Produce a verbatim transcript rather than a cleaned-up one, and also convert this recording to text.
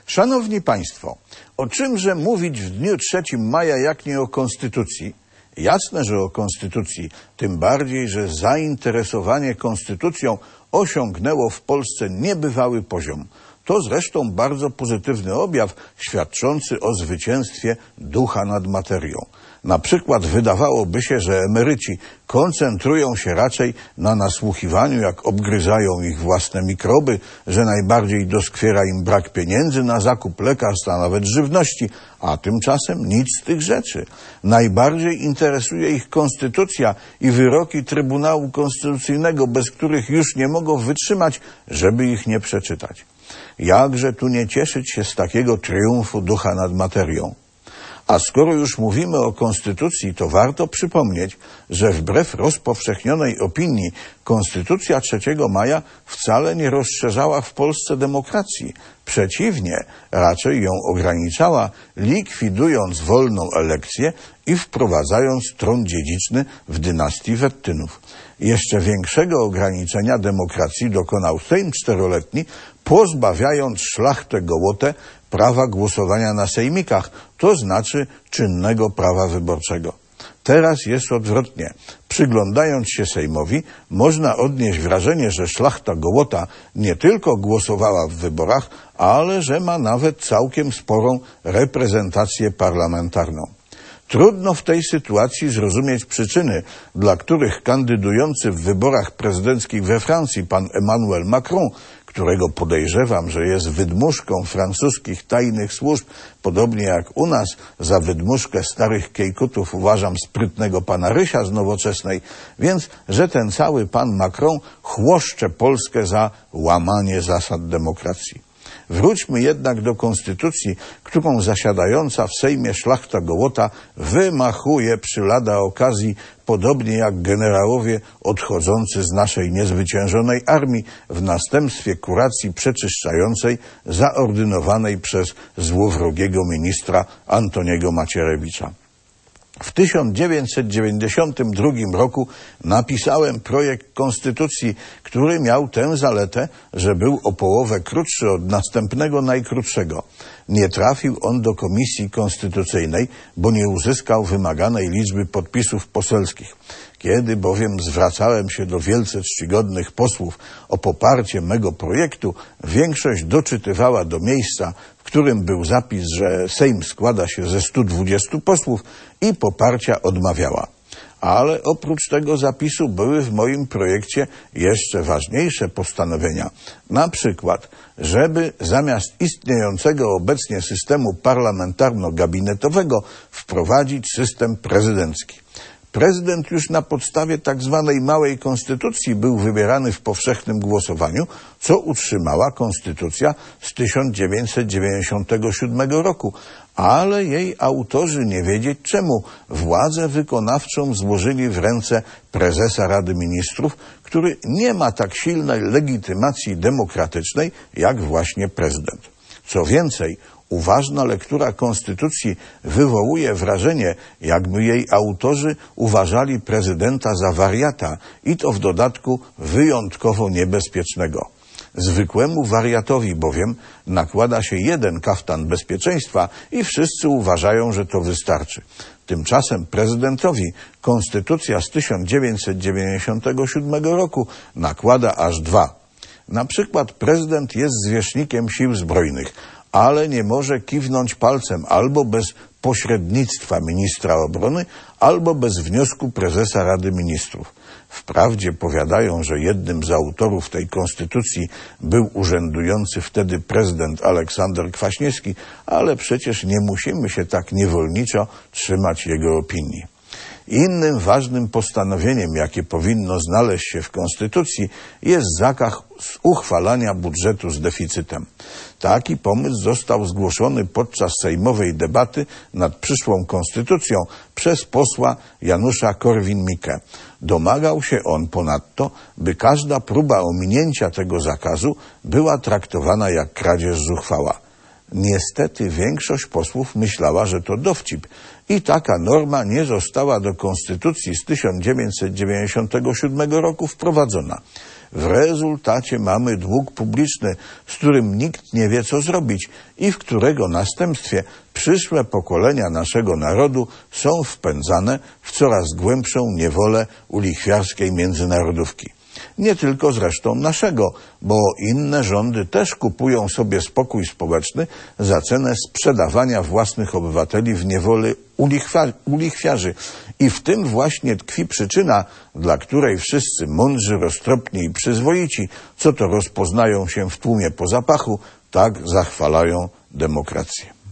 Szanowni Państwo, o czymże mówić w dniu trzeciego maja, jak nie o Konstytucji? Jasne, że o Konstytucji, tym bardziej, że zainteresowanie Konstytucją osiągnęło w Polsce niebywały poziom. To zresztą bardzo pozytywny objaw świadczący o zwycięstwie ducha nad materią. Na przykład wydawałoby się, że emeryci koncentrują się raczej na nasłuchiwaniu, jak obgryzają ich własne mikroby, że najbardziej doskwiera im brak pieniędzy na zakup lekarstw, a nawet żywności, a tymczasem nic z tych rzeczy. Najbardziej interesuje ich konstytucja i wyroki Trybunału Konstytucyjnego, bez których już nie mogą wytrzymać, żeby ich nie przeczytać. Jakże tu nie cieszyć się z takiego triumfu ducha nad materią? A skoro już mówimy o Konstytucji, to warto przypomnieć, że wbrew rozpowszechnionej opinii Konstytucja trzeciego maja wcale nie rozszerzała w Polsce demokracji. Przeciwnie, raczej ją ograniczała, likwidując wolną elekcję i wprowadzając tron dziedziczny w dynastii Wettynów. Jeszcze większego ograniczenia demokracji dokonał Sejm czteroletni, pozbawiając szlachtę gołotę prawa głosowania na sejmikach, to znaczy czynnego prawa wyborczego. Teraz jest odwrotnie. Przyglądając się Sejmowi, można odnieść wrażenie, że szlachta gołota nie tylko głosowała w wyborach, ale że ma nawet całkiem sporą reprezentację parlamentarną. Trudno w tej sytuacji zrozumieć przyczyny, dla których kandydujący w wyborach prezydenckich we Francji pan Emmanuel Macron, którego podejrzewam, że jest wydmuszką francuskich tajnych służb, podobnie jak u nas za wydmuszkę starych kiejkutów uważam sprytnego pana Rysia z Nowoczesnej, więc że ten cały pan Macron chłoszcze Polskę za łamanie zasad demokracji. Wróćmy jednak do Konstytucji, którą zasiadająca w Sejmie szlachta gołota wymachuje przy lada okazji, podobnie jak generałowie odchodzący z naszej niezwyciężonej armii w następstwie kuracji przeczyszczającej zaordynowanej przez złowrogiego ministra Antoniego Macierewicza. W tysiąc dziewięćset dziewięćdziesiątym drugim roku napisałem projekt konstytucji, który miał tę zaletę, że był o połowę krótszy od następnego najkrótszego. Nie trafił on do Komisji Konstytucyjnej, bo nie uzyskał wymaganej liczby podpisów poselskich. Kiedy bowiem zwracałem się do wielce czcigodnych posłów o poparcie mego projektu, większość doczytywała do miejsca, w którym był zapis, że Sejm składa się ze stu dwudziestu posłów i poparcia odmawiała. Ale oprócz tego zapisu były w moim projekcie jeszcze ważniejsze postanowienia. Na przykład, żeby zamiast istniejącego obecnie systemu parlamentarno-gabinetowego wprowadzić system prezydencki. Prezydent już na podstawie tak zwanej małej konstytucji był wybierany w powszechnym głosowaniu, co utrzymała konstytucja z tysiąc dziewięćset dziewięćdziesiątego siódmego roku, ale jej autorzy, nie wiedzieć czemu, władzę wykonawczą złożyli w ręce prezesa Rady Ministrów, który nie ma tak silnej legitymacji demokratycznej jak właśnie prezydent. Co więcej, uważna lektura Konstytucji wywołuje wrażenie, jakby jej autorzy uważali prezydenta za wariata i to w dodatku wyjątkowo niebezpiecznego. Zwykłemu wariatowi bowiem nakłada się jeden kaftan bezpieczeństwa i wszyscy uważają, że to wystarczy. Tymczasem prezydentowi Konstytucja z tysiąc dziewięćset dziewięćdziesiątego siódmego roku nakłada aż dwa. Na przykład prezydent jest zwierzchnikiem sił zbrojnych, ale nie może kiwnąć palcem albo bez pośrednictwa ministra obrony, albo bez wniosku prezesa Rady Ministrów. Wprawdzie powiadają, że jednym z autorów tej konstytucji był urzędujący wtedy prezydent Aleksander Kwaśniewski, ale przecież nie musimy się tak niewolniczo trzymać jego opinii. Innym ważnym postanowieniem, jakie powinno znaleźć się w Konstytucji, jest zakaz uchwalania budżetu z deficytem. Taki pomysł został zgłoszony podczas sejmowej debaty nad przyszłą konstytucją przez posła Janusza Korwin-Mikke. Domagał się on ponadto, by każda próba ominięcia tego zakazu była traktowana jak kradzież zuchwała. Niestety większość posłów myślała, że to dowcip i taka norma nie została do Konstytucji z tysiąc dziewięćset dziewięćdziesiątego siódmego roku wprowadzona. W rezultacie mamy dług publiczny, z którym nikt nie wie, co zrobić i w którego następstwie przyszłe pokolenia naszego narodu są wpędzane w coraz głębszą niewolę ulichwiarskiej międzynarodówki. Nie tylko zresztą naszego, bo inne rządy też kupują sobie spokój społeczny za cenę sprzedawania własnych obywateli w niewolę ulichwiarzy. I w tym właśnie tkwi przyczyna, dla której wszyscy mądrzy, roztropni i przyzwoici, co to rozpoznają się w tłumie po zapachu, tak zachwalają demokrację.